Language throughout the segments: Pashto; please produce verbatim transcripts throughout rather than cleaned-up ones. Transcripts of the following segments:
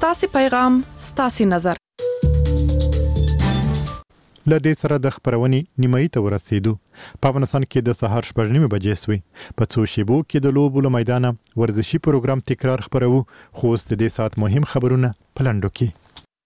ستاسو پیغام ستاسو نظر. لدې سره د خبرونې نیمایي ته ورسېدو. په افغانستان کې د سهار شپږ نیمې بجې سوې. په څو شیبو کې د لوبو له میدانه ورزشي پروګرام تکرار خبرو، خو اوس د دې ساعت مهم خبرونه په لنډو کې.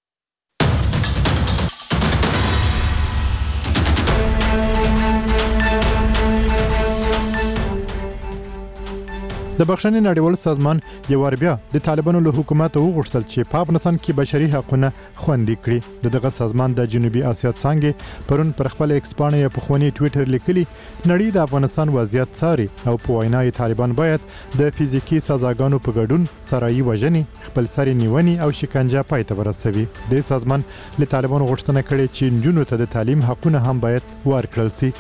د بخښنې نړیوال سازمان یو وار بیا د طالبانو له حکومت وغوښتل چې په افغانستان کې بشري حقوقونه خوندي کړي. د دغه سازمان د جنوبي اسیا څانګې پرون پر خپل ایکس باندې یو پخوانی ټویټر لیکلی نړۍ د افغانستان وضعیت څاري او په وینای طالبان باید د فزیکی سزاګانو په ګډون سرایي وژنې، خپل سری نیونې او شکنجه پای ته ورسوي. د سازمان له طالبانو غوښتنه کړې چې نجونو ته د تعلیم حقونه هم باید ورکړل شي.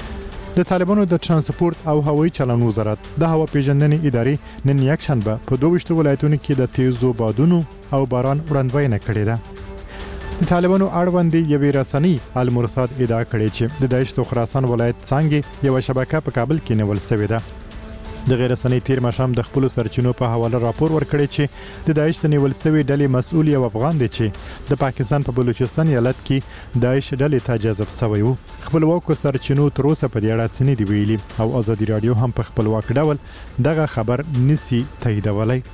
د طالبانو د ترانسپورت او هوایي چلن وزارت د هوا پیژندنې ادارې نن یکشنبه په دوه ویشت ولایتونو کې د تیزو بادونو او باران وړاندوینه کړې ده. د طالبانو اړوند یوې رسنۍ المرصاد ادعا کړې چې د داعش د خراسان ولایت څنګه یو شبکه په کابل کې نیول شوې ده. د غیر رسنۍ تیر مشام د خپل سرچینو په حواله راپور ورکړی چې د داعش د نیول شوی ډلې مسؤل یو افغان دی چې د پاکستان په بلوچستان ایالت کې داعش ډلې ته جذب شوی وو. خپلواکو سرچینو تر اوسه په دې اړه څه نه دی ویلي او ازادي رادیو هم په خپلواک ډول دغه خبر نسی تاییدولی.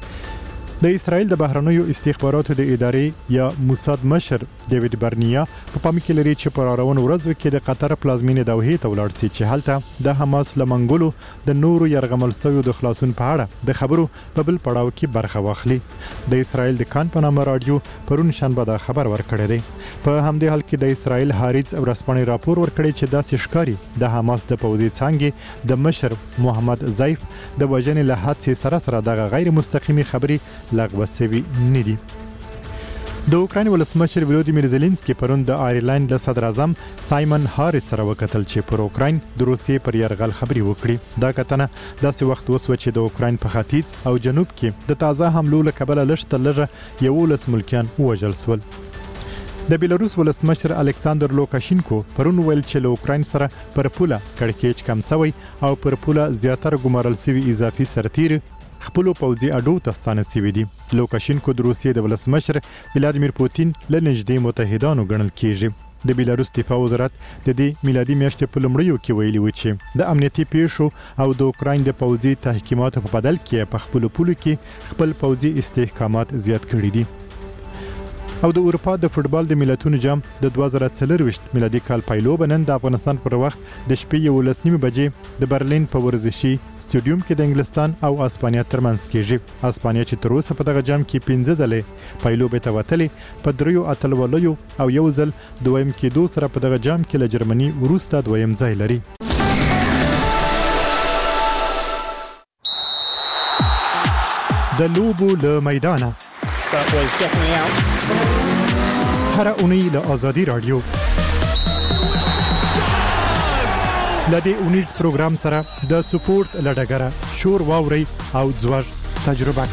د اسرائیل د بهرنیو استخباراتو د ادارې یا موساد مشر ډیوډ برنیا په پام کې لري چې پر اړوند ورځو کې د قطر پلازمینې دوحې ته ولاړ شي چې هلته د حماس لمنګلو د نورو يرغمل شویو د خلاصون په اړه د خبرو په بل پړاو کې برخه واخلي. د اسرائیل د کان په نامه رادیو پرون شنبه دا خبر ورکړی دی. په همدې حال کې د اسرائیل هاریز ورځپاڼې راپور ورکړی چې داسې ښکاري د حماس د پوځي څانګې د مشر محمد زیف د وژنې له حادثې سره سره دغه غیر مستقیمي خبري لغوه شوی نه دي. د اوکراین ولسمشر ولودیمیر زيلنسکي پرون د آیرلند له صدر اعظم سایمن هاریس سره وکتل چې پر اوکراین د روسیې پر یرغل خبري وکړي. دا کتنه داسې وخت وسو چې د اوکراین په ختیځ او جنوب کې د تازه حملو له کبله لږ تر لږه یولس ملکیان وژل شول. د بیلاروس ولسمشر الکساندر لوکاشینکو پرون ویل چې له اوکراین سره پر پوله کړکېچ کم شوی او پر پوله زیاتره ګمارل شوی اضافي سرتیر خپل پوځي اډو ته ستانه شوی دی. لوکاشینکو د روسیې د ولسمشر ولادیمیر پوتین له نږدې متحدانو ګڼل کیږي. د بیلاروس دفاع وزارت د دې میلادي میاشتې په لومړیو کې ویلي و چې د امنیتي پیښو او د اوکراین د پوځي تحکیماتو په بدل کې په خپل پولو کې خپل پوځي استحکامات زیات کړي دي. او د اروپا د فوتبال د ملتونو جام د دوه زره څلرویشت میلادي کال پایلوبه نن د افغانستان پر وخت د شپې یولس نیمې بجې د برلین په ورزشي سټیډیوم کې د انګلستان او اسپانیا ترمنځ کېږي. اسپانیا چې تر اوسه په دغه جام کې پنځه ځلې پایلوبه ته وتلې په دریو اتلولیو او یو ځل دویم کېدو سره په دغه جام کې له جرمني وروسته دویم ځای لري. د لوبو له میدانه That was definitely out. هر اونۍ له آزادي رادیو لدې اونیز پروګرام سره د سپورت لډګره شور واوري او ځوړ تجربه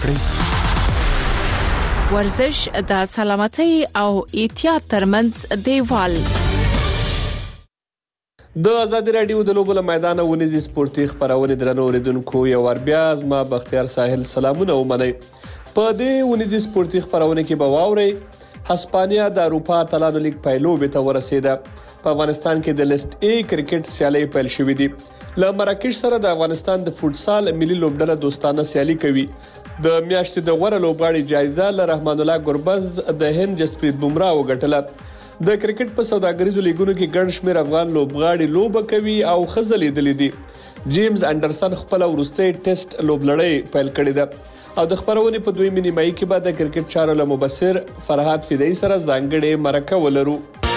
کړئ. ورزش د سلامتۍ او احتیاط ترمنځ دیوال. د آزادي رادیو د لوبو له میدانه ونیز سپورتي خبرونه درنو اوریدونکو یو ور بیا ما بختیار ساحل سلامونه ومنئ. په دې ونیز سپورتي خبرونه کې به واوري هسپانیا د اروپا اتلانو لیگ پایلوبه ته ورسیده. په افغانستان کې د لیست ای کرکټ سیالي پیل شوې دي. له مراکش سره د افغانستان د فوتسال ملي لوبډله دوستانه سیالي کوي. د میاشتې د غوړه لوبغاړي جایزه له رحمان الله ګربز د هند جسپریت بومرا وګټله. د کرکټ په سوداګریزو لیګونو کې ګڼ شمېر افغان لوبغاړي لوبه کوي او خزلې دي دي. جیمز انډرسن خپل ورسته ټیسټ لوبلړۍ پیل کړې ده او د خبرونې په دوی نیمایي کې بعد د کرکټ چارو له مبصر فرهاد فدایي سره ځانګړې مرکه ولرو.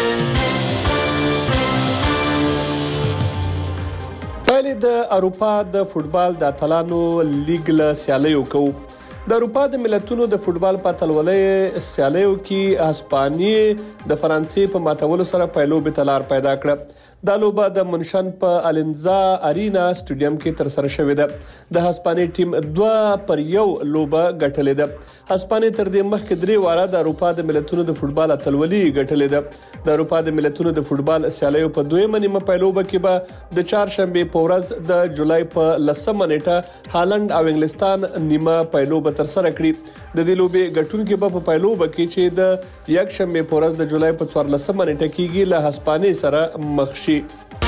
پهلې د اروپا د فوتبال د اتلانو لیګ له سیالیو کوو. د اروپا د ملتونو د فوتبال په اتلولۍ سیالیو کې هسپانیې د فرانسې په ماتولو سره پایلوبې ته لار پیدا کړه. دا لوبه د منشن په النزا ارینا سټیډیم کې تر سره شوې ده. د هسپانیا ټیم دوه پر یو لوبه ګټلې ده. هسپانیا تر دې مخکې درې واره د اروپا د ملتونو د فوتبال اتلولي ګټلې ده. د اروپا د ملتونو د فوتبال سیالیو په دویمه نیمه پیلوبه کې به د چهارشنبه په ورځ د جولای په لسمه نیټه هالند او انګلستان نیمه پیلوبه تر سره کړي. د دې لوبې ګټونکو په پیلوبه کې چې د یک شنبه په ورځ د جولای په څوارلسمه نیټه کېږي له هسپانیا سره مخ شي.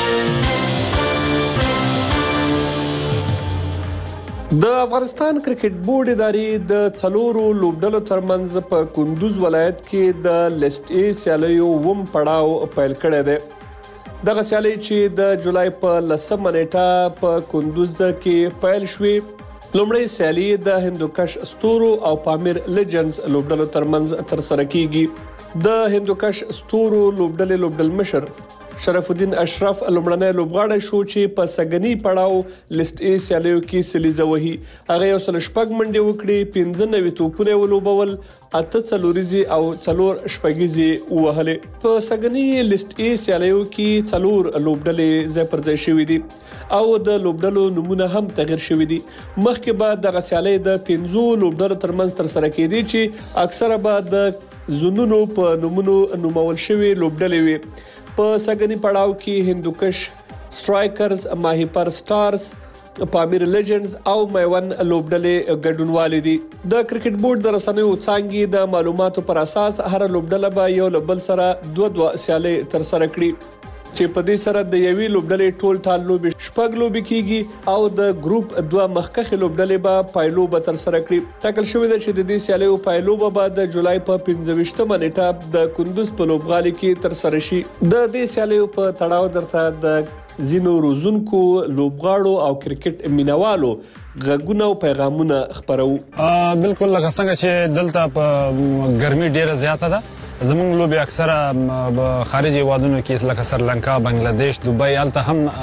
د افغانستان کرکټ بورډ ادارې د څلورو لوبډلو ترمنځ په کندوز ولایت کې د لیسټ ای سیالیو وم پړاو پیل کړی دی. دغه سیالي چې د جولای په لسمه نیټه په کندوز کې پیل شوې. لومړی سیالي د هندوکش ستورو او پامیر لیجنډز لوبډلو ترمنځ تر سره کیږي. د هندوکش ستورو لوبډلې لوبډل مشر شرف الدین اشرف لومړنی لوبغاړی شو چې په سګنی پړاو لیسټ ای سیالیو کې سلیزه وهي. هغه یو سل شپږ منډې وکړې، پنځه نوي توپونه ولوبول، اته څلوريزي او څلور شپږيزي وهلې. په سګنی لیسټ ای سیالیو کې څلور لوبډلې ځای پر ځای شوې دي او د لوبډلو نمونه هم تغیر شوې دي. مخکې به د غسیالي د پنځو لوبډلو ترمنځ تر سره کېدي چې اکثره به د زونونو په نمونو نومول شوی لوبډلې وي. په سګنی پړاو کې هندوکش سټرایکرز، ماهیپر سټارز، پامیر لیجنډز او میوند لوبډلې ګډونوالې دي. د کرکټ بورډ د رسنیو څانګې د معلوماتو پر اساس هر لوبډله به یو بل سره دوه دوه سیالي تر سره کړي چې په دې سره د یوې لوبډلې ټول ټال لوبي شپږ لوبي کیږي او د ګروپ دوه مخکخه لوبډلې به پایلوبه تر سره کړي. ټاکل شوې ده چې د دې سیالیو پایلوبه به د جولای په پنځه ویشتمه نیټه د کندوز په لوبغالي کې تر سره شي. د دې سیالیو په تړاو درته د زینو روزونکو لوبغاړو او کرکټ مینوالو غږونه او پیغامونه خبرو. بالکل لکه څنګه چې دلته په ګرمي ډیره زیاته ده. زمونږ لوبي اکثره خارجي هیوادونو کې لکه سریلانکا، بنگلاديش، دوبۍ هلته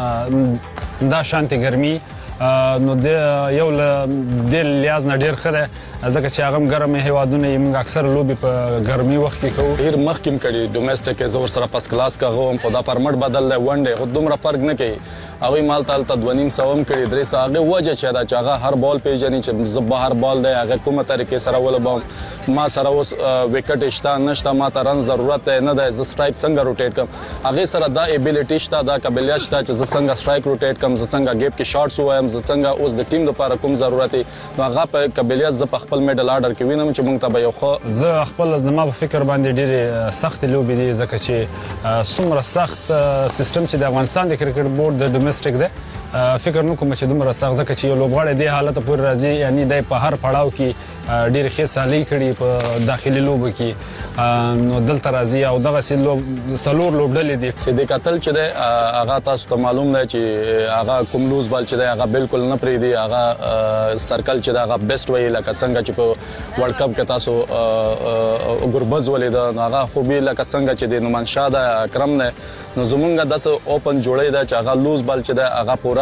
هم دا شانتي ګرمي نو د یو د لیاز نه ډیر خره ځکه چې هغه ګرم هیوادونه موږ اکثر لوبي په ګرمي وخت کې کوو. ډیر مخکیم کړي ډومېسټک زور سره پس کلاس کاغه هم خدا پرمټ بدل دی ونډه خو دومره فرق نه کوي. هغه مال تل ته دوه نیم سوم کړي درې ساغه وجه چې دا چې هغه هر بال پیژني چې زب هر بال دی هغه کومه طریقې سره ولبم ما سره اوس وکټ شته نشته ما ته رن ضرورت نه ده ز سټرایک څنګه روټیټ کوم هغه سره دا ابیلیټی شته دا قابلیت شته چې ز څنګه سټرایک روټیټ کوم ز څنګه گیپ کې شاټس وایم ز څنګه اوس د ټیم لپاره کوم ضرورت نو هغه په قابلیت ز په خپل میډل آرډر کې وینم چې موږ ته به یو خو ز خپل زما په فکر باندې ډېر سخت لوبي دي ځکه چې څومره سخت سیستم چې د افغانستان د کرکټ بورډ د ډومېسټک ده فکر نو کوم چې دومره سخت ځکه چې یو لوبغاړی د حالت پورې راځي یعنی د په هر پړاو کې ډېر ښه سالي کړي په داخلي لوبو کې نو دلته راځي او دغه سلو سلور لوبډلې دي چې د قتل چې د هغه تاسو ته معلوم دی چې هغه کوم لوز بال چې دی هغه بالکل نه پری دی هغه سرکل چې دا هغه بیسټ وی لکه څنګه چې په ورلد کپ کې تاسو ګوربز ولید هغه خو به لکه څنګه چې د نومانشاه د اکرم نه نو زمونږ داس اوپن جوړی دا چې هغه لوز بال چې دی هغه پورا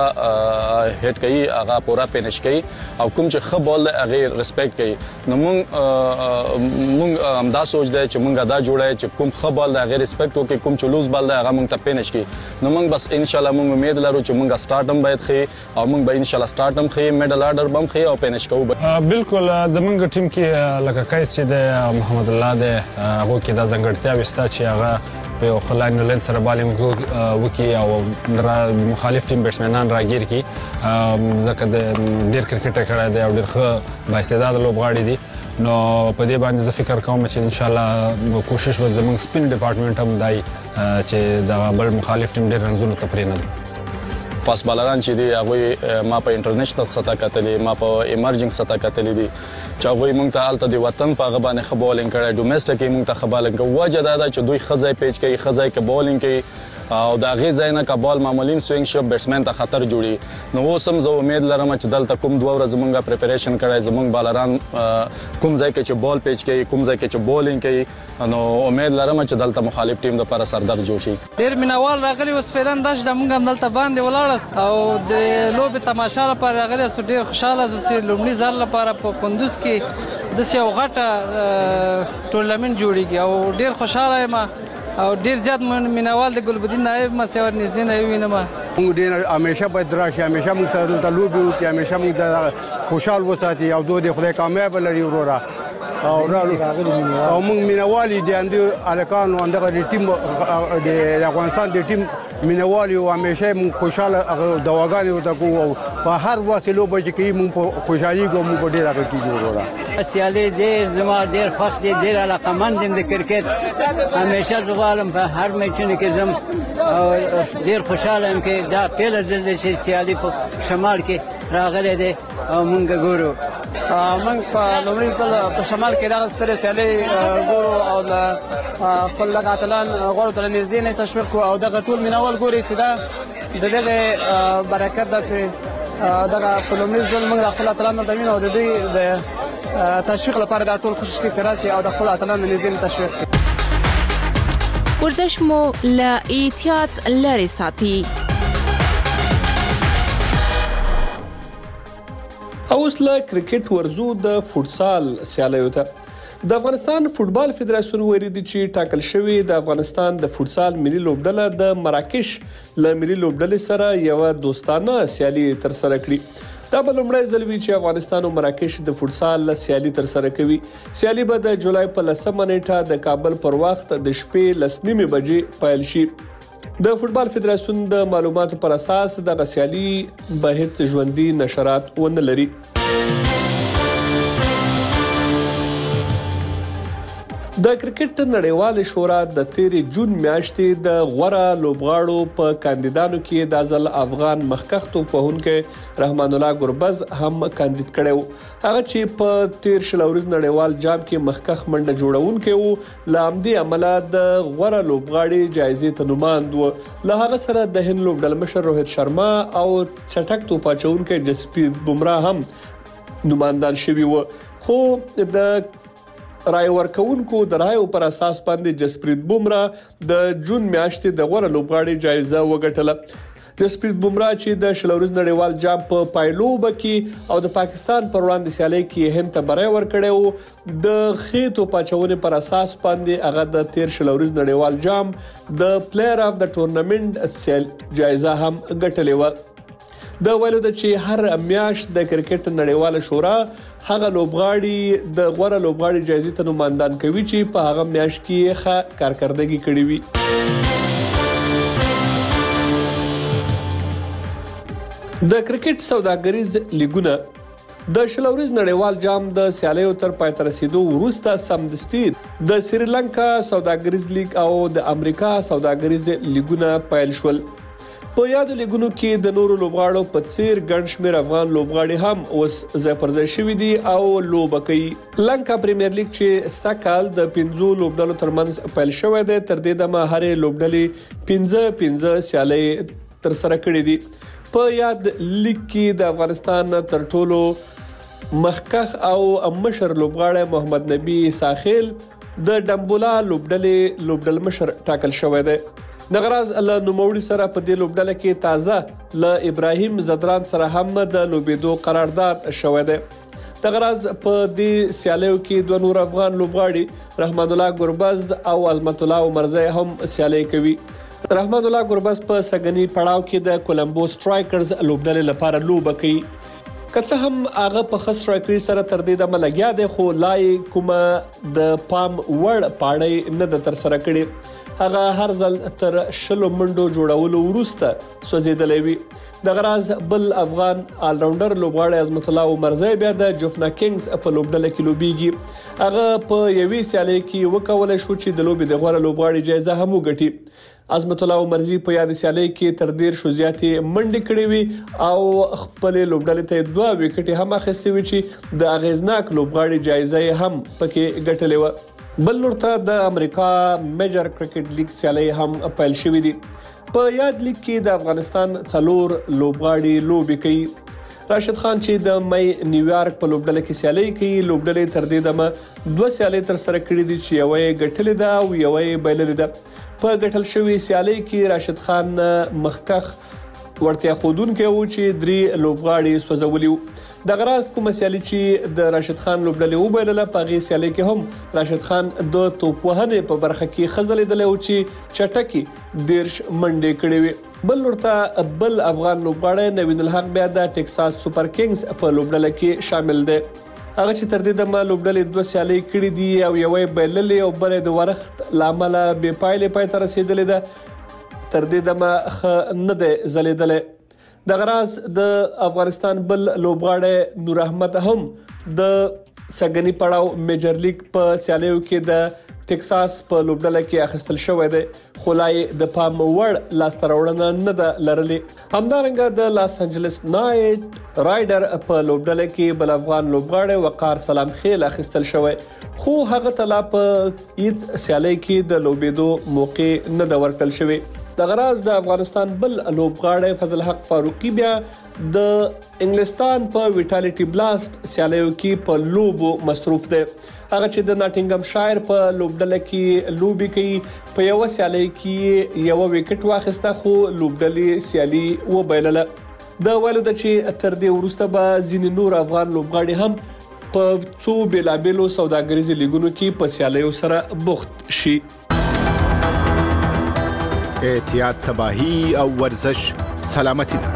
هټ کوي هغه پورا فینش کوي او کوم چې خه بال دی هغه ریسپیکټ کوي نو مونږ مونږ هم دا سوچ دی چې مونږ دا جوړای چې کوم خه بال دی هغه ریسپیکټ وکړي کوم چې لوز بال دی هغه مونږ ته فینش کوي نو مونږ بس ان شاء الله مونږ امید لرو چې مونږ سٹارټ هم باید خي او مونږ به ان شاء الله سٹارټ هم خي میډل آرډر بم خي او فینش کوو بالکل د مونږ ټیم کې لکه کایس چې د محمد الله دی هغه کې دا ځنګړتیا وستا چې هغه په یو خلاین لین سره بالینګ وکي او مخالف ټیم بیټسمنان راګیر کی ځکه د ډیر کرکټ کړه دی او ډیر ښه بااستعداد لوبغاړي دي نو په دې باندې زه فکر کوم چې ان شاء الله کوشش وکړم زموږ سپین ډپارټمنټ هم دای چې دا بل مخالف ټیم ډیر رنزونه تپرینه فاست بالران چې دی هغه ما په انټرنیشنل سطح کتلې ما په ایمرجنګ سطح کتلې دي چې هغه موږ ته الته د وطن په غبانې خبولینګ کړي ډومېسټک موږ ته خبالینګ وجه دا چې دوی خزای پیچ کوي خزای کې بولینګ کوي او دا غي ځای نه کبال معمولین سوینګ شپ بیټسمن ته خطر جوړي نو اوس هم زه امید لرم چې دلته کوم دوه ورځې مونږه پریپریشن کړای زمونږ بالران کوم ځای کې چې بال پیچ کوي کوم ځای کې چې بولینګ کوي نو امید لرم چې دلته مخالف ټیم د لپاره سردر جوړ شي ډیر مینوال راغلي اوس فعلن راش د مونږ هم دلته باندې ولاړست او د لوب تماشا لپاره راغلي سو ډیر خوشاله چې لومړي ځل لپاره په کندوز کې د یو غټه ټورنمنت جوړیږي او ډیر خوشاله یم او ډیر زیات مینوال د ګلبدین نایب مسیور نږدې نه وینم. موږ ډیر همیشه باید راشي، همیشه موږ سره دلته لوبې وکړي، همیشه موږ د خوشحال وساتي او دوی د خدای کامیاب لري وروره. او او موږ مینوالي د اندې الکانو اندغه د ټیم د افغانستان د ټیم مینوالي او همیشه موږ خوشاله دواګانې ورته کوو او په هر وخت لوبه چې کوي موږ په خوشحالي کوو، موږ ډېر هغه کېږي وروره. سیالي ډېر زما ډېر خوښ دی، ډېر علاقمند یم د کرکټ. همیشه زه غواړم په هر میچونو کې ځم او ډېر خوشحاله یم چې دا پیله ځل دی چې سیالي په شمال کې راغلی دی او موږ ګورو. موږ په لومړي ځل په شمال کې دغه سترې سیالۍ ګورو او د خپل لږ اتلان غواړو تر نږدې نه تشویق کړو او دغه ټول مینوال ګوري چې دا د دغه برکت ده چې دغه په لومړي ځل موږ د خپل اتلانو د مینې او د دوی د تشویق لپاره دا ټول کوشش کوي چې راسي او د خپل اتلانو نږدې نه تشویق کړي. ورزش مو له احتیاط لرې ساتي. اوس له کرکټ ورزو د فوټسال سیالیو ته. د افغانستان فوټبال فدراسیون ویلي دی چې ټاکل شوی د افغانستان د فوټسال ملي لوبډله د مراکش له ملي لوبډلې سره یو دوستانه سیالي تر سره کړي. دا به لومړی ځل وي چې افغانستان او مراکش د فوټسال سیالي تر سره کوي. سیالي به د جولای په لسمه نیټه د کابل پر وخت د شپې لس نیمې بجې پیل شي. د فوټبال فدراسیون د معلوماتو پر اساس د سیالي به هیڅ ژوندۍ نشرات ونه لري. د کرکټ نړیوال شورا د تیرې جون میاشتې د غوره لوبغاړو په کاندیدانو کې د ځل افغان مخکښ توپوهونکی رحمان الله ګربز هم کاندید کړو. هغه چې په تیر شلوريز نړیوال جام کې مخکښ منډه جوړونکی وو، لامدي عمله د غوره لوبغاړي جایزې ته نوماند و. له هغه سره د هند لوبډل مشر روهیت شرما او چټک توپ اچونکی جسپریت بومراه هم نوماندان شوي وو. خو د رای ورکونکو د رایو پر اساس باندې جسپریت بومراه د جون میاشتې د غوره لوبغاړي جایزه وګټله. جسپریت بومراه چې د شلوريز نړیوال جام په پایلوب کې او د پاکستان پر وړاندې سیالي کې هند ته برای ورکړیو، د خېتو پاچونې پر اساس باندې هغه د تیر شلوريز نړیوال جام د پلیئر اف د ټورنمنت سیل جایزه هم ګټلې و. د ویلو د چې هر میاشت د کرکټ نړیواله شورا هغه لوبغاړي د غوړه لوبغاړي جایزې ته نوماندان کوي چې په هغه میاشت کې ښه کارکردګي کړې وي. د کرکټ سوداګریز لیګونه د شلوريز نړیوال جام د سیالیو تر پای ته رسیدو وروسته سمدستي د سریلانکا سوداګریز لیګ او د امریکا سوداګریز لیګونه پیل شول. په یادو لیګونو کې د نورو لوبغاړو په څیر ګڼ شمېر افغان لوبغاړي هم اوس ځای پر ځای شوي دي او لوبه کوي. لنکا پریمیر لیګ چې سږ د پنځو لوبډلو ترمنځ پیل شوی دی، تر دې دمه هرې لوبډلې پنځه پنځه سیالۍ تر سره کړې دي. په یاد لیګ کې د افغانستان تر ټولو مخکښ او مشر لوبغاړی محمد نبی ساخیل د ډمبولا لوبډلې لوبډل مشر ټاکل شوی دی. د غراز له نوموړي سره په دې لوبډله کې تازه له ابراهیم زدران سره هم د لوبېدو قرارداد شوی دی. د غراز په دې سیالیو کې دوه نور افغان لوبغاړي رحمان الله ګربز او عظمت الله عمرزی هم سیالي کوي. رحمان الله ګربز په سګنی پړاو کې د کولمبو سټرایکرز لوبډلې لپاره لوبه کوي. که څه هم هغه په خاص سټرایکري سره تر دې دمه لګیا دی، خو لای کومه د پام وړ پاړې نه د تر سره کړي. هغه هر ځل تر شلو منډو جوړولو وروسته سوځیدلې وي. د غراز بل افغان آل راونډر لوبغاړی عظمت الله عمرزی بیا د جوفنا کینګز په لوبډله کې لوبیږي. هغه په یوې سیالۍ کې وکولای شو چې د لوبې د غوره لوبغاړي جایزه هم وګټي. عظمت الله عمرزی په یاد سیالۍ کې تر ډیر شو زیاتې منډې کړې وي او خپل لوبډلې ته دوه وکټې هم اخیستې وي چې د اغیزناک لوبغاړي جایزه هم پکې ګټلې و. بل لورته د امریکا میجر کرکټ لیګ سیالۍ هم پیل شوې دي. په یاد لیګ کې د افغانستان څلور لوبغاړي لوبې کوي. راشد خان چې د مې نیویارک په لوبډله کې سیالۍ کوي، لوبډلې تر دې دمه دوه سیالۍ تر سره کړې دي چې یوه یې ګټلې ده او یوه یې بایللې ده. په ګټل شوی سیالۍ کې راشد خان مخکښ ورتیا خودونکو و چې درې لوبغاړي سوځولي. د غراز کوم سیالي چې د راشد خان لوبډلې وبایلله په غي سیالي کې هم راشد خان د توپ وهنې په برخه کې خزلېدل او چې چټکی دیرش منډې کړې وي. بل ورته بل افغان لوبغاړی نوین الحق بیا د ټکساس سپر کینګز په لوبډله کې شامل دی. هغه چې تر دې دمه لوبډلې دوه سیالي کړې دي او یوې بایللې او بلې د ورخت لامل به پایلې پای ته رسیدلې ده. تر دې دمه خ نه ده زلیدلې. د غراز د افغانستان بل لوبغاړی نور احمد هم د سګنی پړاو میجر لیګ په سیالیو کې د ټکساس په لوبډله کې اخیستل شوی دی خو لای د پام وړ لاسته راوړنه نه ده لرلې. همدارنګه د لاس انجلس نایټ رایډر په لوبډله کې بل افغان لوبغاړی وقار سلام خیل اخیستل شوی خو هغه تلا په هیڅ سیالي کې د لوبېدو موقع نه ده ورکړل شوی. د غراز د افغانستان بل لوبغاړی فضل حق فاروقي بیا د انګلستان په ویټالیټي بلاست سیالیو کې په لوبو مصروف دی. هغه چې د ناټینګم شایر په لوبډله کې لوبي کوي په یو سیالي کې یو وکټ واخیسته خو لوبډلې سیالي وبایلله. د ولود چې تر دې وروسته به ځینې نور افغان لوبغاړي هم په څو بیلابېلو سوداګریزو لیګونو کې په سیالیو سره بوخت شي. احتیاط تباہی او ورزش سلامتی ده.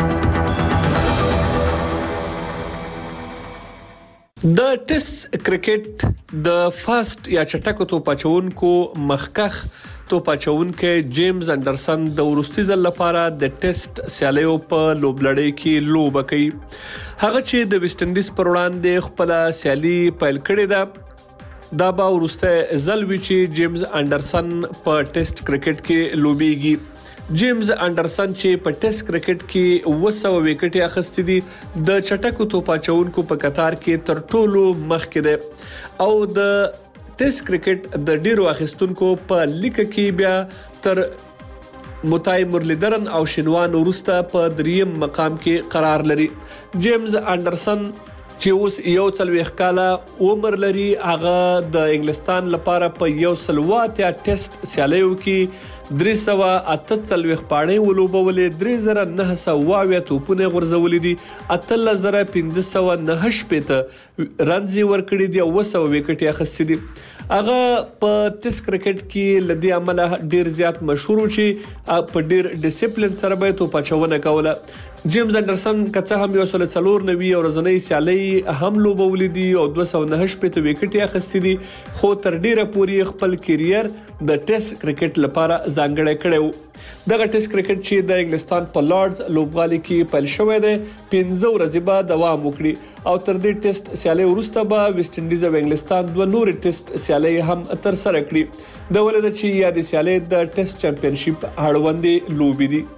د ټیسټ کرکټ د فاست یا چټکو توپ اچونکو مخکخ توپ اچونکو جیمز انډرسن د ورستي ځل لپاره د ټیسټ سیالیو په لوبلړۍ کې لوبه کوي. هغه چې د ویسټ انډیز پر وړاندې خپل سیالي پیل کړې ده. دا به ورسته ځل وی چې جیمز انډرسن په ټیسټ کرکټ کې لوبيږي. جیمز انډرسن چې په ټیسټ کرکټ کې اوه سوه وکټې اخیستې دي د چټکو توپ اچونکو په قطار کې تر ټولو مخکې دی او د ټیسټ کرکټ د ډیرو اخیستونکو په لیک کې بیا تر متای مرلیدرن او شینوان ورسته په دریم مقام کې قرار لري. جیمز انډرسن چې اوس یو څلوېښت کاله عمر لري هغه د انګلستان لپاره په یو سلوات یا ټیسټ سیالیو کې درې سوه اته څلوېښت پاڼې ولوبولې، درې زره نهه سوه اویا توپونه غورځولي دي، اتلس زره پنځه سوه نهه شپېته رنز یې ورکړي دي او اوه سوه وکټې اخیستې دي. هغه په ټیسټ کرکټ کې له دې امله ډیر زیات مشهور و چې په ډیر ډیسپلین سره به توپ اچونه کوله. جیمز انډرسن کڅه هم یو سل څلور نوي ورځنۍ سیالي هم لوبولې دي او دوه سوه نهه شپېته وکټې اخیستې دي خو تر ډیره پورې خپل کیریر د ټیسټ کرکټ لپاره ځانګړی کړی و. دغه ټیسټ کرکټ چې د انګلستان په لارډز لوبغالي کې پیل شوی دی پنځه ورځې به دوام وکړي او تر دې ټیسټ سیالي وروسته به ویسټ انډیز او انګلستان دوه نور ټیسټ سیالي هم تر سره کړي. د ولید چې یا د سیالي د ټیسټ چمپionشپ اړوندې لوبې دي.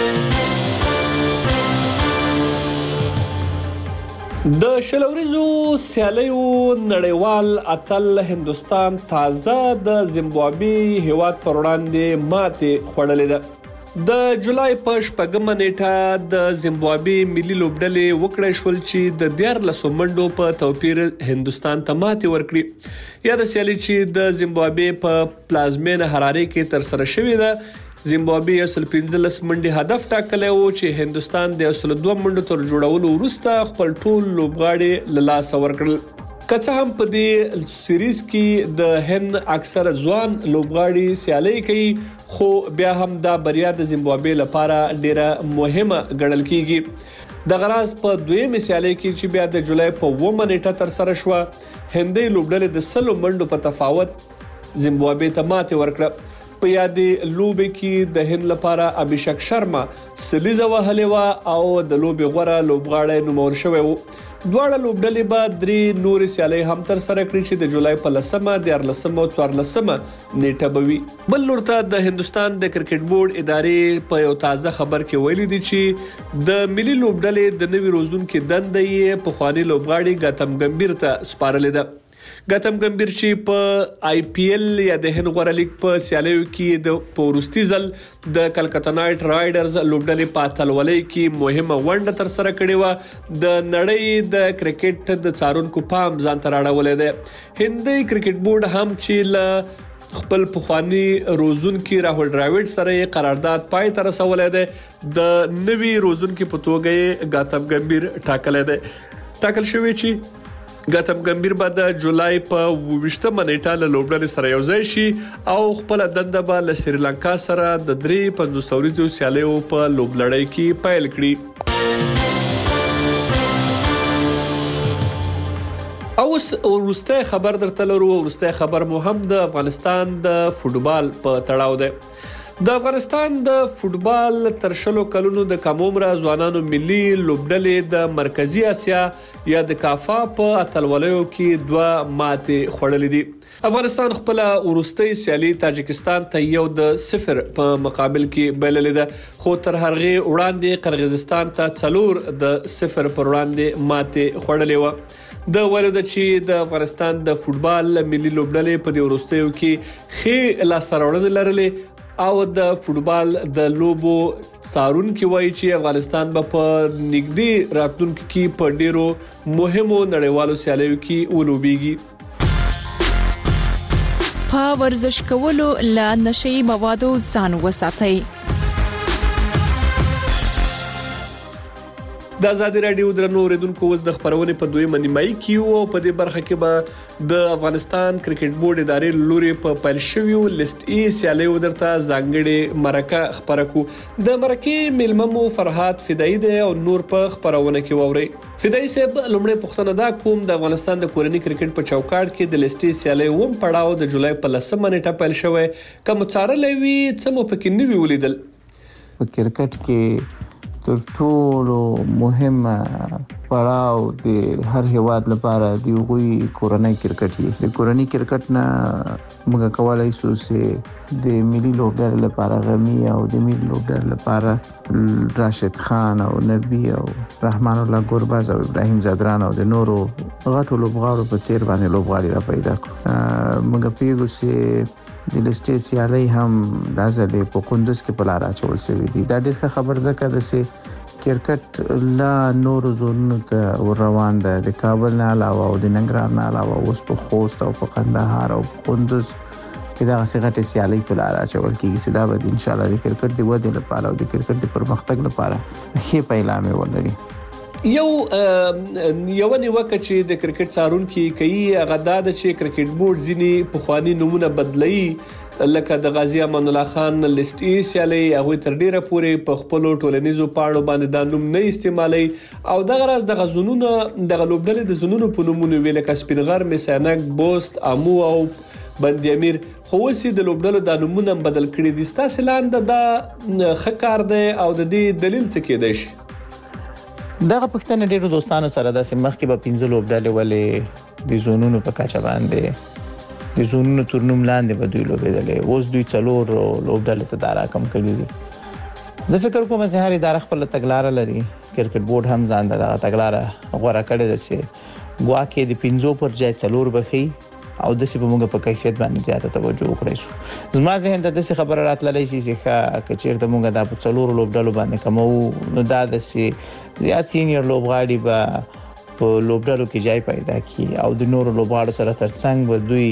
د شلوريزو سیالیو نړیوال اتل هندستان تازه د زیمبابوې هیواد پر وړاندې ماتې خوړلې ده. د جولای په شپږمه نیټه د زیمبابوې ملي لوبډلې وکړای شول چې د دیارلسو منډو په توپیر هندستان ته ماتې ورکړي. یا د سیالي چې د زیمبابوې په پلازمینه حرارې کې تر سره شوې ده زیمبابوې یو سل پنځلس منډي هدف ټاکلی و چې هندستان د یو سل دوه منډو تر جوړولو وروسته خپل ټول لوبغاړي له لاسه ورکړل. که څه هم په دې سیریز کې د هند اکثر ځوان لوبغاړي سیالي کوي خو بیا هم دا بریا د زیمبابوې لپاره ډیره مهمه ګڼل کیږي. د غراز په دویمه سیالي کې چې بیا د جولای په اوومه نیټه تر سره شوه هندي لوبډلې د سلو منډو په تفاوت زیمبابوې ته ماتې ورکړه. په یادې لوبې کې د هند لپاره ابھیشک شرما سلیزه وهلې وه او د لوبې غوره لوبغاړی نومول شوی و. دواړه لوبډلې به درې نورې سیالۍ هم تر سره کړي چې د جولای په لسمه، دیارلسمه او څوارلسمه نیټه به وي. بل لور ته د هندستان د کرکټ بورډ ادارې په یو تازه خبر کې ویلي دي چې د ملي لوبډلې د نوي روزونکو دنده یې پخوانی لوبغاړي ګاتم ګمبیر ته سپارلې ده. ګاتم ګمبیر چې په آی پی ایل یا د هند غوره لیګ په سیالیو کې د پورستي ځل د کلکتا نایټ رایډرز لوبډلې په اتلولۍ کې مهمه ونډه تر سره کړې و د نړۍ د کرکټ د څارونکو پام ځان ته راړولې ده. هندي کرکټ بورډ هم چې له خپل پخوانی روزونکو راهول ډراوډ سره قرارداد پای ته رسولې ده د نوي روزونکو په توګه ګاتم ګمبیر ټاکلې ده. ټاکل شوی چې ګوتم ګمبیر به د جولای په ویشتمه نیټه له لوبډلې سره یوځای شي او خپل دنده به له سریلانکا سره د درې پنځوس ورځو سیالیو په لوبلړۍ کې پیل کړي. اوس ورسته خبر درته لرو. ورسته خبر مو هم د افغانستان د فوټبال په تړاو ده. د افغانستان د فوټبال تر شلو کلونو د کم عمره ځوانانو ملي لوبډلې د مرکزی اسیا یا د کافا په اتلولیو کې دوه ماتې خوړلې دي. افغانستان خپل ورستۍ سیالي تاجکستان ته یو د صفر په مقابل کې بللې ده، خو تر هغه وړاندې قرغیزستان ته څلور د صفر پر وړاندې ماتې خوړلې و. د ولود چې د افغانستان د فوټبال ملي لوبډلې په دې ورستیو کې خې لاسته لرلې او د فوټبال د لوبو څارونکو وایي چې افغانستان به په نږدې راتلونکي کې په ډیرو مهمو نړیوالو سیالیو کې ولوبېږي. په ورزش کولو له نشئی موادو ځان وساتئ. د آزادي رادیو درنو اوریدونکو اوس د خبرونې په دویمه نیمایي کې او په دې برخه کې به د افغانستان کرکټ بورډ ادارې لوري په پیل شویو لیست ای سیالیو درته ځانګړي مرکه خبره کو. د مرکې میلممو فرحات فدایي دی او نور په خبرونه کې ووري. فدایي صاحب لومړی پوښتنه دا کوم د افغانستان د کورني کرکټ په چوکاټ کې د لیست ای سیالي ووم پړاو د جولای په لسمه نیټه پیل شوی، کوم څارلې وی څه مو پکې نوي ولیدل؟ په کرکټ کې تر ټولو مهمه پړاو د هر هیواد لپاره دی غوي کورنۍ کرکټ دی. د کورنۍ کرکټ نه موږ کولای شو چې د ملي لوبډلې لپاره غمی او د ملي لوبډلې لپاره راشد خان او نبی او رحمان الله ګورباز او ابراهیم زادران او د نورو غټو لوبغاړو په چیر باندې لوبغاړي را پیدا کړو. موږ پیګو چې د لیستې سیالي هم د ځلې په کندوز کې په لار اچول شوی دی. دا ډېر خبر ځکه د سي کرکټ لا نور زونو ته روان ده. د کابل نه علاوه او د ننګرهار نه علاوه اوس په خوست او په قندهار او کندوز کې دا غسیغه سیالي په لار اچول کیږي. سدا به ان شاء الله د کرکټ د ودې لپاره او د کرکټ د پرمختګ لپاره ښه پیلامه ولري. یو یو نیوکه چې د کرکټ څارونکو کوي هغه دا د چې کرکټ بورډ ځینی پخوانی نمونه بدلي، لکه د غازی امان الله خان لیست ای سیالي هغه تر ډیره پورې په خپل ټولنیزو پاڼو باندې دا نوم نه استعمالي او دغه راز د غزونونو د غلوبډلې د زونونو په نومونو ویل کسپینغر میسانک بوست امو او بندي امیر خو وسی د لوبډلو د نومونه بدل کړي دي. ستاسو لاندې دا خکار دی او د دې دلیل څه کېدای شي؟ دغه پښتنه ډیرو دوستانو سره د سیمخ کې به پنځه لوبډلې ولې د زونونو په کاچا باندې د زونونو تورنوم لاندې به دوی لوبېدلې. اوس دوی څلور لوبډلې ته دارا کم کړی دي. زه فکر کوم چې هر اداره خپل تګلارې لري. کرکټ بورډ هم ځان دغه تګلارې غوړه کړې ده چې ګواکې د پنځو پر ځای څلور بخي او د سی په موږ په کیفیت باندې زیاته توجه وکړو. شو زما ذهن ته د څه خبره راتللې شي چې کچیر ته موږ د په څلور لوبډلو باندې کومو نو دا د سی زیات سینیئر لوبغاړي به په لوبډلو کې ځای پیدا کړي او د نورو لوبغاړو سره ترڅنګ به دوی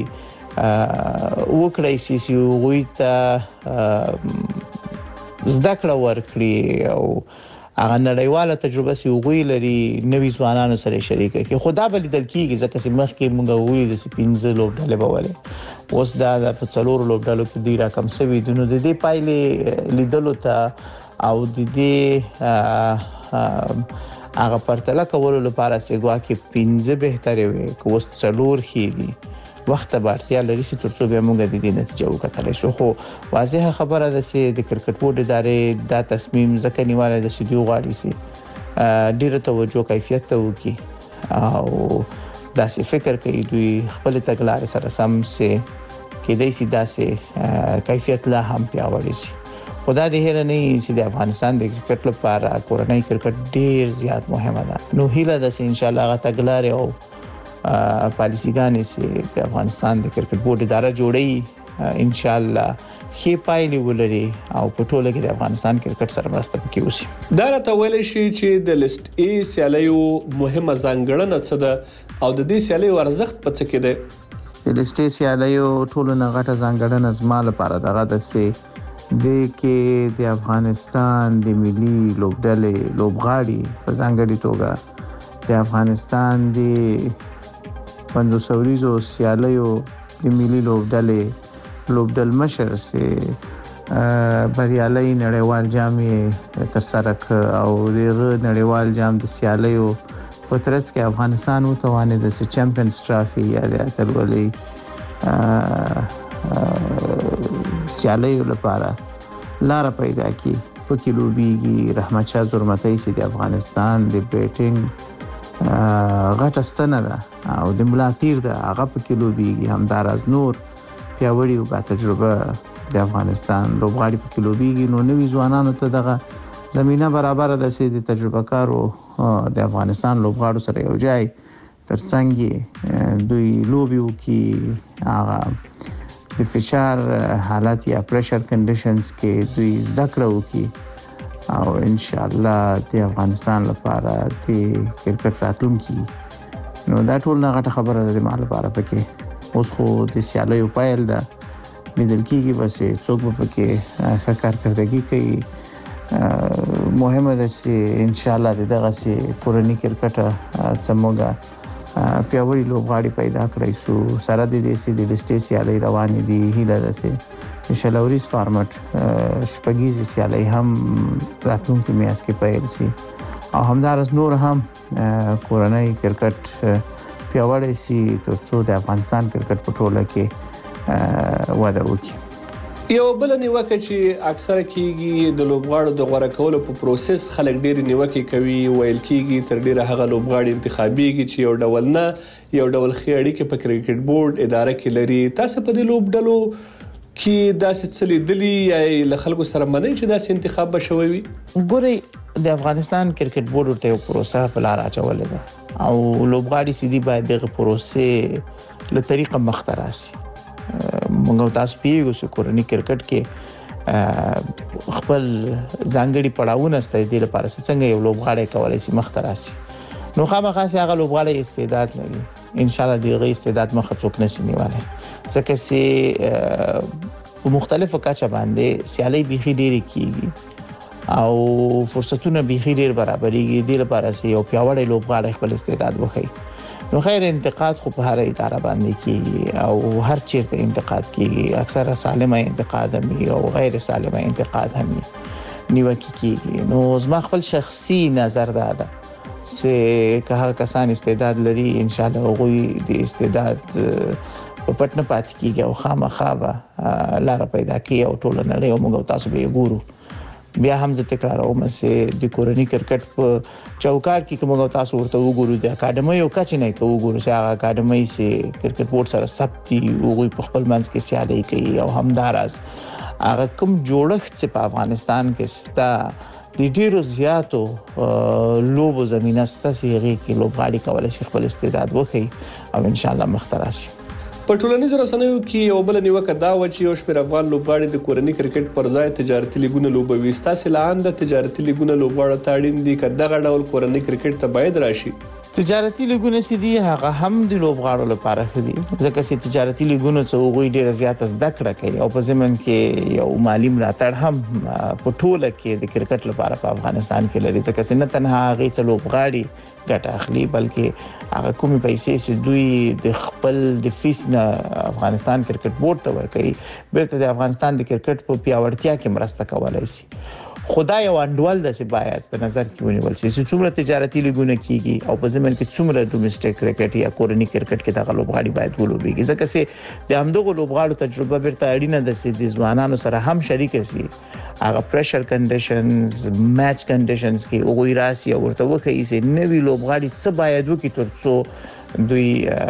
وکړي چې وي ته زده کړه ورکړي او هغه نړیواله تجربه سی وګوي لري نوي ځوانانو سره شریک کی. خدا به لیدل کیږي ځکه چې مخکې موږ وګوري د سپینځه لوبډلې بواله اوس دا د څلور لوبډلو کې دی راکم سوي دونو د دې پایلې لیدلو ته او د دې هغه پرتله کولو لپاره چې ګواکې پنځه بهتري وي کوس څلور خې دي وخت به اړتیا لري چې ترڅو به موږ د دې نتیجه وکړو. شو خو واضحه خبره ده چې د کرکټ بورډ ادارې دا تصمیم ځکه نیواله د سیدیو غاړي سي ډیره توجه کیفیت ته وکي او داسې فکر کوي دوی خپل تګلارې سره سم سي کې دای سي داسې کیفیت لا هم پیاوړی شي. خدا دې هر نه چې د افغانستان د کرکټ لپاره کورنۍ کرکټ ډیر زیات مهمه ده. نو هیله ده چې ان شاء الله غا تګلارې او پالیسیګانې چې د افغانستان د کرکټ بورډ اداره جوړي ان شاء الله خې پایلې ولري او په ټوله کې د افغانستان کرکټ سره مرسته وکړي. اوس دا راته ویل شي چې د لیست ای سیالیو مهمه ځانګړنه څه ده او د دې سیالیو ارزښت په څه کې ده؟ د لیست ای سیالیو ټولو نه غټه ځانګړنه زما لپاره دغه ده چې د کې د افغانستان د ملي لوبډلې لوبغاړي په ځانګړي توګه د افغانستان د پنځوس اوریزو سیالیو د ملي لوبډلې لوبډل مشر سي بریالي نړیوال جام تر سره او دغه نړیوال جام د سیالیو په ترڅ کې افغانستان وتوانید د چمپیونز ټرافي یا د اتلولۍ سیالیو لپاره لار پیدا کی په کې لوبيږي رحمت شاه زرمتای سي د افغانستان د بیټینګ غټه ستنه ده او د ملاتیر ده هغه په کې لوبيږي همدارز نور پیاوړي او با تجربه د افغانستان لوبغاړي په کې لوبيږي نو نوې ځوانانو ته دغه زمينه برابر ده چې د تجربه کارو د افغانستان لوبغاړو سره یو ځای ترڅنګ دوی لوبیو کې هغه د فشار حالت یا پریشر کنډیشنز کې دوی زده کړو کې او ان شاء الله د افغانستان لپاره د کرکټ راتلونکي نو دا ټول نه غټه خبره ده د مال لپاره پکې اوس خو د سیالیو پایل ده لیدل کېږي بس څوک به پکې ښه کارکردګي کوي مهمه ده چې ان شاء الله دغه سي کورنی کرکټ څموګه پیاوړي لوبغاړي پیدا کړی سو سره د دې سي د لیستې سیالي روانې دي هیله ده چې شلوريس فارمټ شپږیزي سیالي هم راتلونکي میاشت کې پیل شي او همدارس نور هم کورنی کرکټ پیاوړي سي ترڅو د افغانستان کرکټ په ټوله کې وده وکړي یو بل نیوکه چې اکثره کیږي د لوبغاړو د غوړه کولو په پروسس خلک ډېر نیوکه کوي ویل کیږي تر ډیره هغه لوبغاړي انتخابيږي چې یو ډول نه یو ډول خېړی کې په کرکټ بورډ اداره کې لري تاسو په دې لوبډلو کې داسې څه لیدلي یا له خلکو سره منئ چې داسې انتخاب بشوي وي ګوري د افغانستان کرکټ بورډ ته یو پروسه په لار اچولې ده او لوبغاړي سيدي باید دغه پروسه له طریقه مختراسي موږ تاسو پیګو چې کورنی کرکټ کې خپل ځانګړي پړاوونه ستې دي لپاره څنګه یو لوبغاړی کولای شي مختراسي نو خامخا سي هغه لوبغاړی استعداد لري ان شاء الله دغه استعداد مخ څوک نشي نیولای ځکه چې په مختلفو کچه باندې سیالي بيخي ډېری کیږي او فرصتونه بيخي ډېر برابرېږي د لپاره چې یو پیاوړی لوبغاړی خپل استعداد وښيي نو خیر انتقاد خو په هر اداره باندې کیږي او هر چیرته انتقاد کیږي اکثره سالمه انتقاد هم او غیر سالمه انتقاد هم نیوکه کیږي نو زما خپل شخصي نظر دا ده چې که هغه کسان استعداد لري ان شاء الله غوي د استعداد په پټنه پات کیږي او خامخا به لار پیدا کوي او ټول نه یو موږ تاسو به ګورو بیا هم زه تکراروم چې د کورنی کرکټ په چوکاټ کې کومه تاسو ورته وګورئ د اکیډمي یو کچ نه کوي وګورئ چې هغه اکیډمي چې کرکټ بورډ سره ثبتي او په خپل منځ کې سیالي کوي او همدارس هغه کوم جوړښت چې په افغانستان کې ستا د ډیرو زیاتو لوبو زمينه ستا سیغي کې لوبغاړي کولای شي خپل استعداد وښيي او ان شاء الله مختراسي په ټولنیزو رسنیو کې یو بل نیوکه دا و چې یو شمېر افغان لوبغاړي د کورنی کرکټ پر ځای تجارتي لیګونه لوبوي ستاسو لاندې د تجارتي لیګونه لوبغاړو ته اړین دي چې دغه ډول کورنی کرکټ ته باید راشي تجارتي لیګونه چې دي هغه هم د لوبغاړو لپاره خدي ځکه چې تجارتي لیګونه څو غوي ډېر زیات زده کړه کوي او په ځمن کې یو مالی ملاتړ هم په ټوله کې د کرکټ لپاره په افغانستان کې لري ځکه چې نه تنها هغه څو لوبغاړي ګټه اخلي بلکې هغه کومي پیسې چې دوی د خپل د فیس نه افغانستان کرکټ بورډ ته ورکړي بیرته د افغانستان د کرکټ په پیاوړتیا کې مرسته کولای شي خدای او انډول د څه باید په نظر کې ونیول شي چې څومره تجارتي لیګونه کیږي او په ځمن کې څومره ډومېسټک کرکټ یا کورنی کرکټ کې د لوبغاړي باید ولوبېږي ځکه چې د همدغه لوبغاړو تجربه بیرته اړینه ده چې د ځوانانو سره هم شریک شي هغه پریشر کنډیشنز میچ کنډیشنز کې او غوي راسي او ورته وکړي چې نوی لوبغاړي څه باید وکړي ترڅو دوی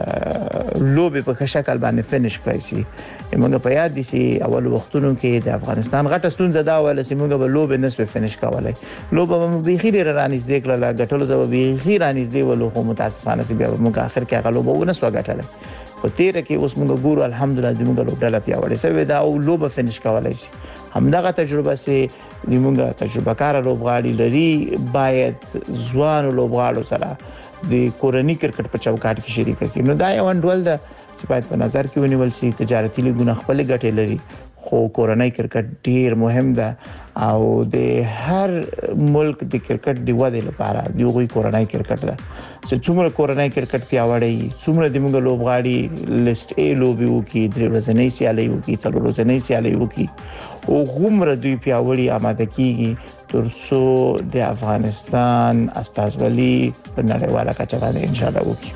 لوبي په شکل باندې فینیش کړی شي موږ په یاد دي چې اول وختونو کې د افغانستان غټه ستونزه دا وله چې موږ به لوبي نسو فینیش کولای لوبه به خیر رانیز دی کړل غټلو زو به خیر رانیز دی ولو خو متاسفانه چې بیا موږ اخر کې هغه لوبه ونسو غټل په تیر کې اوس موږ ګورو الحمدلله د موږ لوبډاله پیاوړې سوي دا او لوبه فینیش کولای شي همدغه تجربه چې د موږ تجربه کار لوبغاړي لري باید ځوان لوبغاړو سره د کورنی کرکټ په چوکاټ کې شریک کړي نو دا یو انډول ده چې باید په نظر کې ونیول شي تجارتي لیګونه خپل ګټې لري خو کورنۍ کرکټ ډیر مهم ده او د هر ملک د کرکټ د ودې لپاره د کورنۍ کرکټ ده چې څومره کورنۍ کرکټ پیاوړی څومره د موږ لوبغاړي لیست ای لوبي وکي درې ورځې سیالي وکي څلور ورځې سیالي وکي او غومره دوی پیاوړي آماده کیږي ترڅو د افغانستان استازولي په نړیواله کچه باندې ان شاء الله وکي.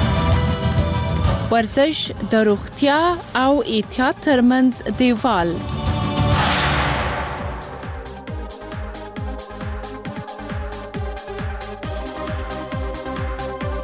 ورزش د روغتیا او احتیاط ترمنځ دیوال